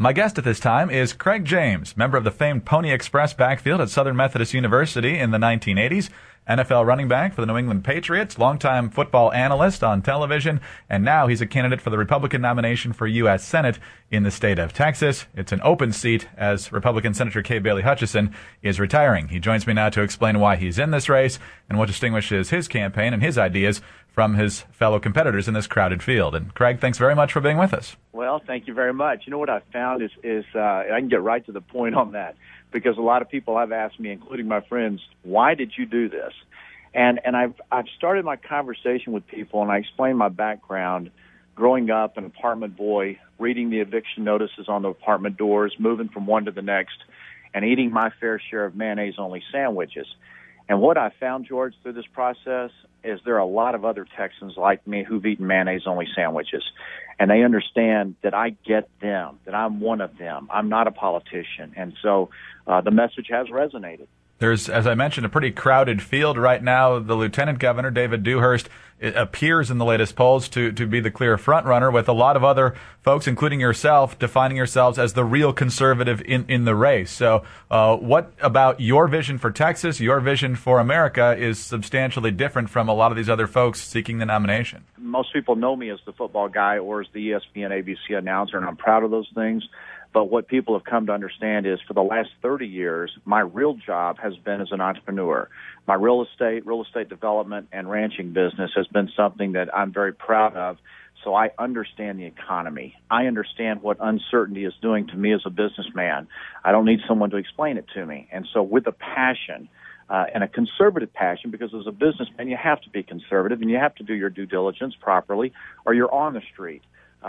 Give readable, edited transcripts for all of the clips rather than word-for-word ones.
My guest at this time is Craig James, member of the famed Pony Express backfield at Southern Methodist University in the 1980s, NFL running back for the New England Patriots, longtime football analyst on television, and now he's a candidate for the Republican nomination for U.S. Senate in the state of Texas. It's an open seat as Republican Senator Kay Bailey Hutchison is retiring. He joins me now to explain why he's in this race and what distinguishes his campaign and his ideas from his fellow competitors in this crowded field. And Craig, thanks very much for being with us. Well, thank you very much. You know what I found is I can get right to the point on that, because a lot of people have asked me, including my friends, why did you do this? And I've started my conversation with people, and I explain my background, growing up an apartment boy, reading the eviction notices on the apartment doors, moving from one to the next, and eating my fair share of mayonnaise-only sandwiches. And what I found, George, through this process is there are a lot of other Texans like me who've eaten mayonnaise-only sandwiches. And they understand that I get them, that I'm one of them. I'm not a politician. And so the message has resonated. There's, as I mentioned, a pretty crowded field right now. The Lieutenant Governor, David Dewhurst, appears in the latest polls to be the clear front runner, with a lot of other folks, including yourself, defining yourselves as the real conservative in the race. So what about your vision for Texas, your vision for America, is substantially different from a lot of these other folks seeking the nomination? Most people know me as the football guy or as the ESPN ABC announcer, and I'm proud of those things. But what people have come to understand is for the last 30 years, my real job has been as an entrepreneur. My real estate development, and ranching business has been something that I'm very proud of. So I understand the economy. I understand what uncertainty is doing to me as a businessman. I don't need someone to explain it to me. And so with a passion, and a conservative passion, because as a businessman, you have to be conservative and you have to do your due diligence properly, or you're on the street.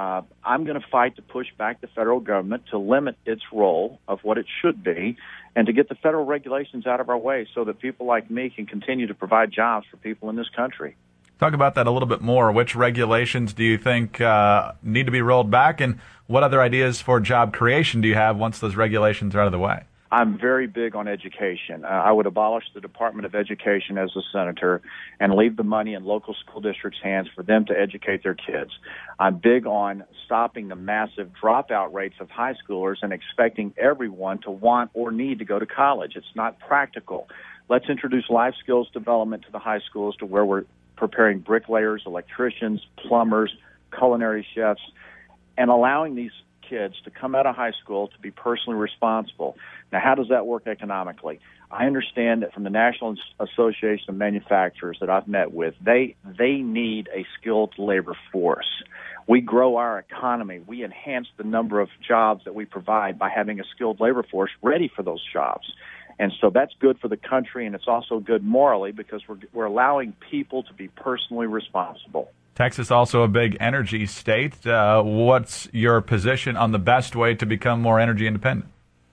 I'm going to fight to push back the federal government to limit its role of what it should be and to get the federal regulations out of our way so that people like me can continue to provide jobs for people in this country. Talk about that a little bit more. Which regulations do you think need to be rolled back, and what other ideas for job creation do you have once those regulations are out of the way? I'm very big on education. I would abolish the Department of Education as a senator and leave the money in local school districts' hands for them to educate their kids. I'm big on stopping the massive dropout rates of high schoolers and expecting everyone to want or need to go to college. It's not practical. Let's introduce life skills development to the high schools, to where we're preparing bricklayers, electricians, plumbers, culinary chefs, and allowing these kids to come out of high school to be personally responsible. Now, how does that work economically? I understand that from the National Association of Manufacturers that I've met with, they need a skilled labor force. We grow our economy. We enhance the number of jobs that we provide by having a skilled labor force ready for those jobs. And so that's good for the country, and it's also good morally, because we're allowing people to be personally responsible. Texas also a big energy state. What's your position on the best way to become more energy independent?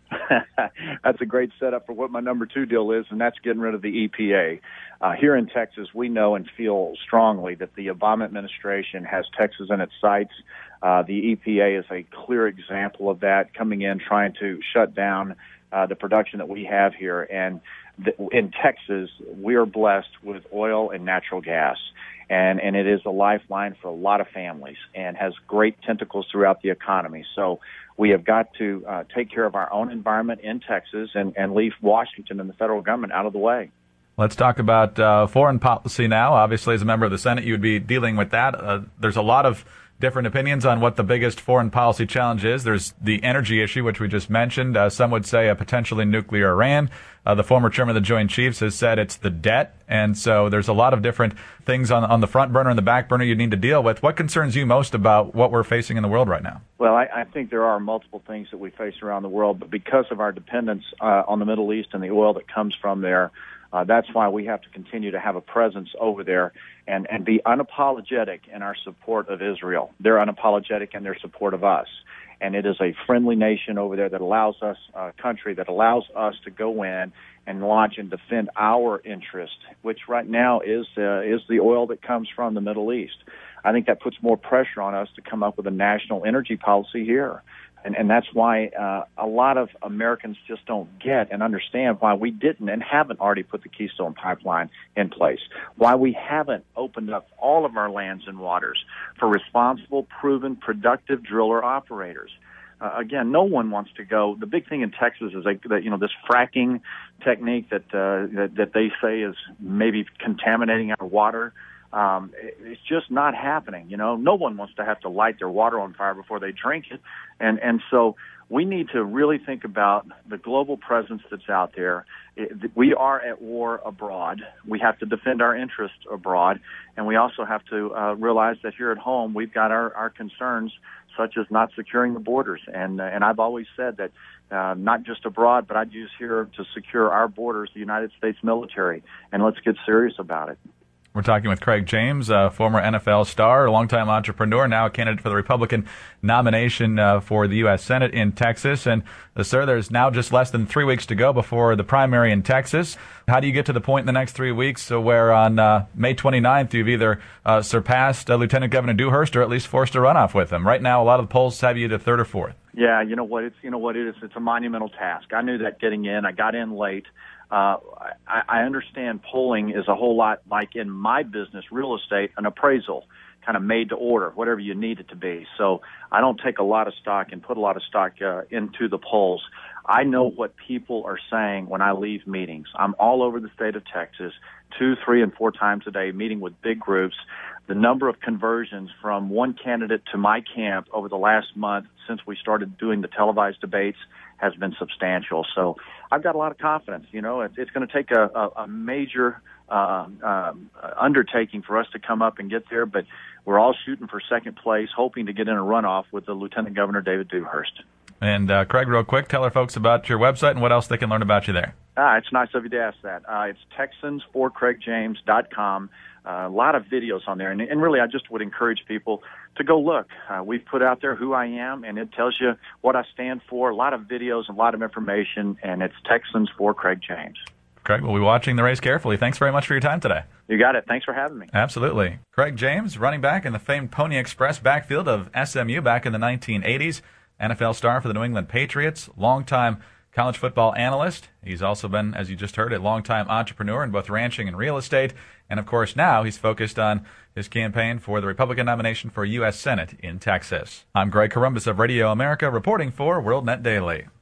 That's a great setup for what my number two deal is, and that's getting rid of the EPA. Here in Texas, we know and feel strongly that the Obama administration has Texas in its sights. The EPA is a clear example of that, coming in trying to shut down the production that we have here. And in Texas, we are blessed with oil and natural gas. And it is a lifeline for a lot of families and has great tentacles throughout the economy. So we have got to take care of our own environment in Texas and leave Washington and the federal government out of the way. Let's talk about foreign policy now. Obviously, as a member of the Senate, you would be dealing with that. There's a lot of different opinions on what the biggest foreign policy challenge is. There's the energy issue, which we just mentioned. Some would say a potentially nuclear Iran. The former chairman of the Joint Chiefs has said it's the debt. And so there's a lot of different things on the front burner and the back burner you need to deal with. What concerns you most about what we're facing in the world right now? Well, I think there are multiple things that we face around the world, but because of our dependence on the Middle East and the oil that comes from there, that's why we have to continue to have a presence over there and be unapologetic in our support of Israel. They're unapologetic in their support of us. And it is a friendly nation over there that allows us, a country that allows us to go in and launch and defend our interest, which right now is the oil that comes from the Middle East. I think that puts more pressure on us to come up with a national energy policy here. And that's why a lot of Americans just don't get and understand why we didn't and haven't already put the Keystone Pipeline in place, why we haven't opened up all of our lands and waters for responsible, proven, productive driller operators. again, no one wants to go. The big thing in Texas is that this fracking technique that they say is maybe contaminating our water. It's just not happening. No one wants to have to light their water on fire before they drink it. And so we need to really think about the global presence that's out there. We are at war abroad. We have to defend our interests abroad. And we also have to realize that here at home, we've got our concerns, such as not securing the borders. And I've always said that not just abroad, but I'd use here to secure our borders, the United States military. And let's get serious about it. We're talking with Craig James, a former NFL star, a longtime entrepreneur, now a candidate for the Republican nomination for the U.S. Senate in Texas. And, sir, there's now just less than 3 weeks to go before the primary in Texas. How do you get to the point in the next 3 weeks where on May 29th you've either surpassed Lieutenant Governor Dewhurst or at least forced a runoff with him? Right now, a lot of the polls have you to third or fourth. Yeah, you know what it is. It's a monumental task. I knew that getting in. I got in late. I understand polling is a whole lot like in my business, real estate, an appraisal, kind of made to order, whatever you need it to be. So I don't take a lot of stock and put a lot of stock into the polls. I know what people are saying when I leave meetings. I'm all over the state of Texas, 2, 3, and 4 times a day, meeting with big groups. The number of conversions from one candidate to my camp over the last month since we started doing the televised debates has been substantial. So I've got a lot of confidence. It's going to take a major undertaking for us to come up and get there, but we're all shooting for second place, hoping to get in a runoff with the Lieutenant Governor David Dewhurst. And Craig, real quick, tell our folks about your website and what else they can learn about you there. It's nice of you to ask that. It's TexansForCraigJames.com. A lot of videos on there. And really, I just would encourage people to go look. We've put out there who I am, and it tells you what I stand for. A lot of videos, a lot of information, and it's Texans for Craig James. Craig, we'll be watching the race carefully. Thanks very much for your time today. You got it. Thanks for having me. Absolutely. Craig James, running back in the famed Pony Express backfield of SMU back in the 1980s. NFL star for the New England Patriots, longtime college football analyst. He's also been, as you just heard, a longtime entrepreneur in both ranching and real estate. And, of course, now he's focused on his campaign for the Republican nomination for U.S. Senate in Texas. I'm Greg Corombos of Radio America, reporting for WorldNet Daily.